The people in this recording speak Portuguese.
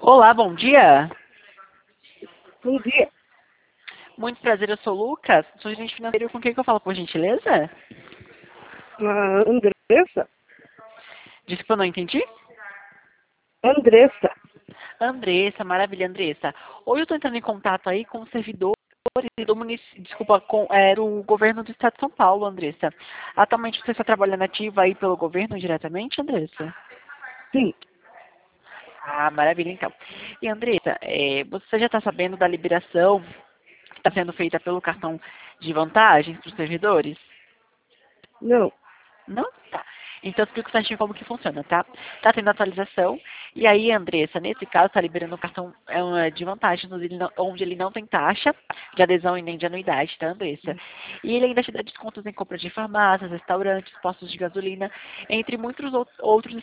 Olá, bom dia. Bom dia. Muito prazer, eu sou o Lucas. Sou gerente financeiro. Com quem que eu falo, por gentileza? Andressa? Desculpa, eu não entendi. Andressa. Andressa, maravilha, Andressa. Hoje eu estou entrando em contato aí com os servidores do município, desculpa, do governo do estado de São Paulo, Andressa. Atualmente você está trabalhando ativa aí pelo governo diretamente, Andressa? Sim. Ah, maravilha, então. E Andressa, você já está sabendo da liberação que está sendo feita pelo cartão de vantagens para os servidores? Não. Não? Tá. Então, eu explico certinho como que funciona, tá? Tá tendo atualização. E aí, Andressa, nesse caso, tá liberando um cartão de vantagens onde ele não tem taxa de adesão e nem de anuidade, tá, Andressa? E ele ainda te dá descontos em compra de farmácias, restaurantes, postos de gasolina, entre muitos outros